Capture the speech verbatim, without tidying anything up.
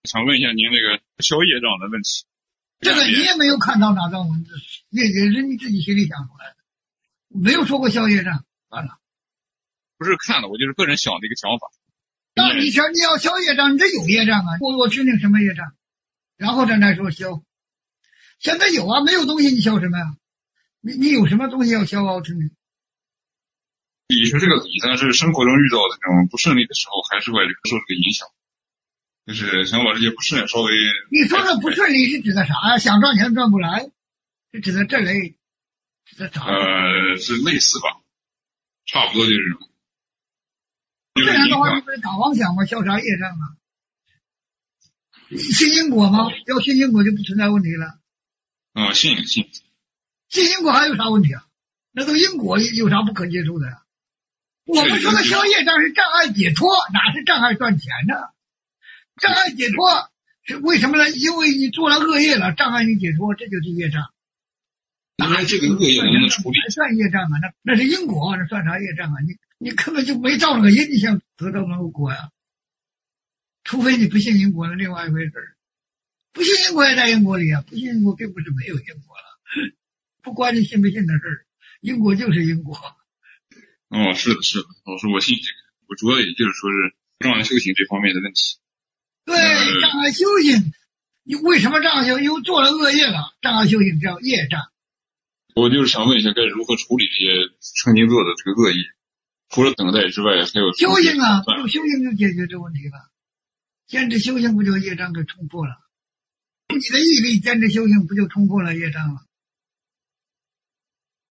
想问一下您这个消业障的问题。 这个你也没有看到哪段文字，也也是你自己心里想出来的，没有说过消业障。完了， 不是看的，我就是个人想的一个想法。 那你想你要消业障，你这有业障啊，我我吃那什么业障，然后再来说消。现在有啊，没有东西你消什么呀？你你有什么东西要消啊？我听你。 理是这个理，但是生活中遇到这种不顺利的时候，还是会受这个影响。就是想把这些不顺利稍微。 你说的不顺利是指的啥呀？想赚钱赚不来，是指的这类，指的啥？ 呃，是类似吧，差不多就是这种。 这样的话，你不是打妄想吗？消啥业障啊？你信因果吗？要信因果就不存在问题了。 啊、嗯，信信。 信因果还有啥问题啊？那都因果有啥不可接受的呀？我们说的消业障是障碍解脱，哪是障碍赚钱呢？障碍解脱是为什么呢？因为你做了恶业了，障碍你解脱，这就是业障。 因为这个恶业能不能处理？ 算业障啊，那那是因果，那算啥业障啊？你你根本就没照那个因，你想得到那个果呀？除非你不信因果，那另外一回事。不信因果也在因果里啊，不信因果并不是没有因果了，不关你信不信的事儿，因果就是因果。 哦，是的，是的，老师，我信这个，我主要也就是说是障碍修行这方面的问题。 对，呃、障碍修行，你为什么障碍修行？因为做了恶业了，障碍修行叫业障。 我就是想问一下，该如何处理这些曾经做的这个恶业？除了等待之外，还有修行啊，不就修行就解决这问题了？坚持修行不就业障给冲破了？你的毅力坚持修行不就冲破了业障了？